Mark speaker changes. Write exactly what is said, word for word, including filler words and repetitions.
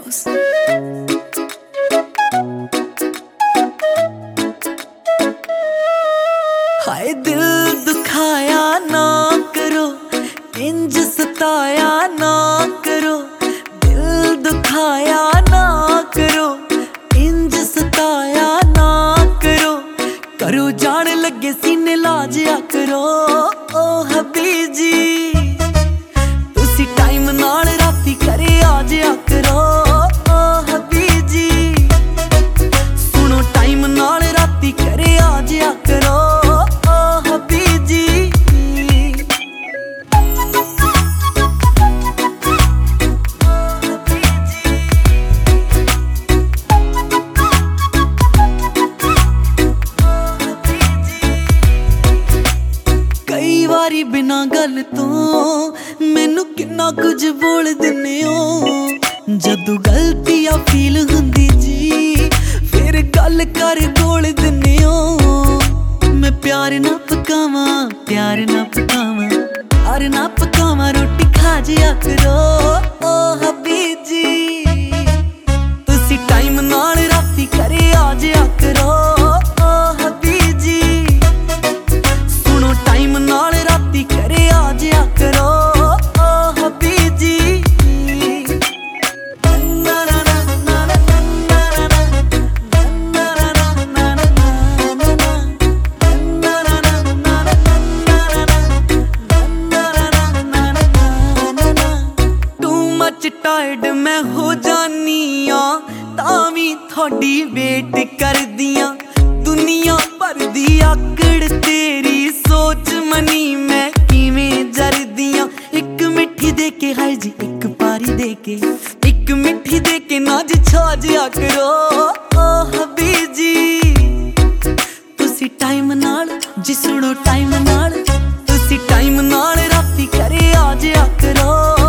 Speaker 1: Records। हाय दिल दुखाया ना करो, इंज सताया ना करो, दिल दुखाया ना करो, इंज सताया ना करो, करो जान लगे सीने लाजिया करो। ओ हबी जी तुसी टाइम नाल राती करे आ जाया करो। ओ हबी जी सुनो टाइम नाल राती करे आ जाया करो। वारी बिना गल तो मैनू किन्ना कुछ बोल दिन्ने हो। जदों गलतियां फील हुंदी जी फिर गल कर बोल दिन्ने हो। मैं प्यार ना पकावां प्यार ना पकावां प्यार ना पकावां रोटी खा जाया करो। ओ हबी जी तुसी टाइम नाल राती करे आ जाया करो। ओ हबी जी सुनो टाइम नाल करे आ जाया करो। ओ hubby ji too much tired मैं हो जानी आ तां वी थोड़ी वेट करदियां। दुनिया भर दी आकड़ तेरी सोच मनी मैं किवें जरदियां। एक मिठी दे के हाय जी एक पारी दे के, एक मिठी दे के नाज छा जाया करो। ओ हबी जी तुसी टाइम नाल जी सुनो टाइम नाल, तुसी टाइम नाल राती करे आ जाया करो।